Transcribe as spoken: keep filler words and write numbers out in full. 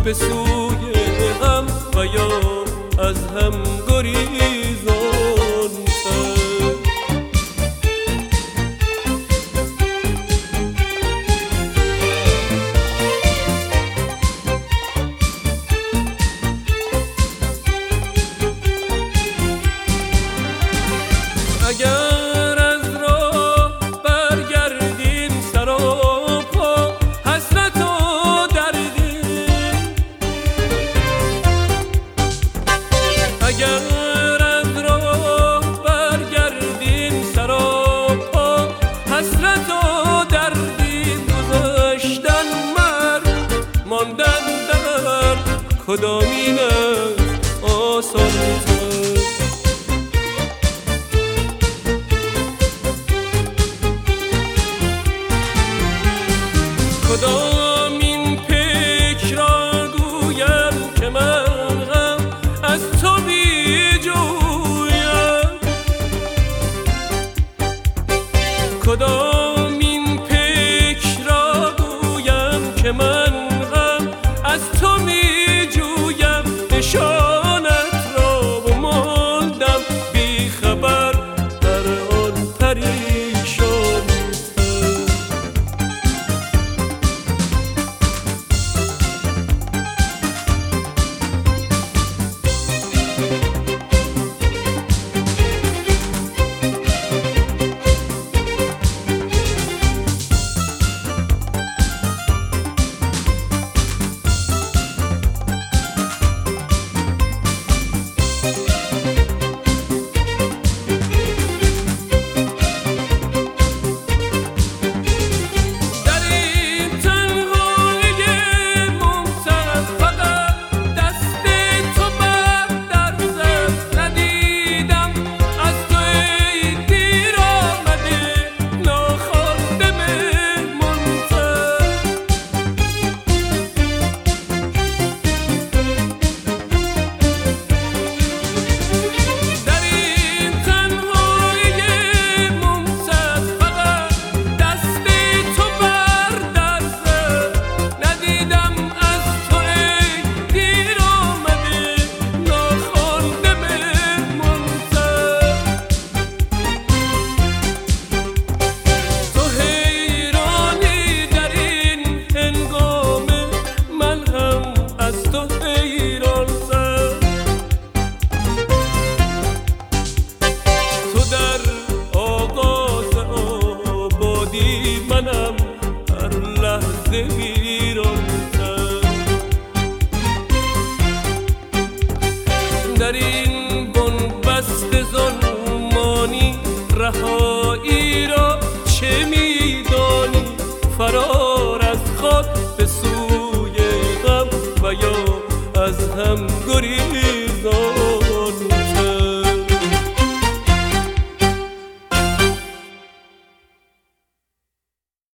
به سوی غم و یا از هم گریزان اگر از راه برگردیم سراپا حسرت و دردیم، اگر از راه برگردیم سراپا حسرت و دردیم، گذشتن مرگ ماندن در کدامین است آسان تر؟ کدامین پیک را گویم که من غم از تو بی جویم؟ کدامین پیک را گویم که من غم از تو می جویم؟ نشانت را بماندم بی خبر در آن پریشان. منم هر لحظه ویران‌تر، در این بنبست ظلمانی رهایی را چه میدانی؟ فرار از خود به سوی غم و یا از هم گریزان.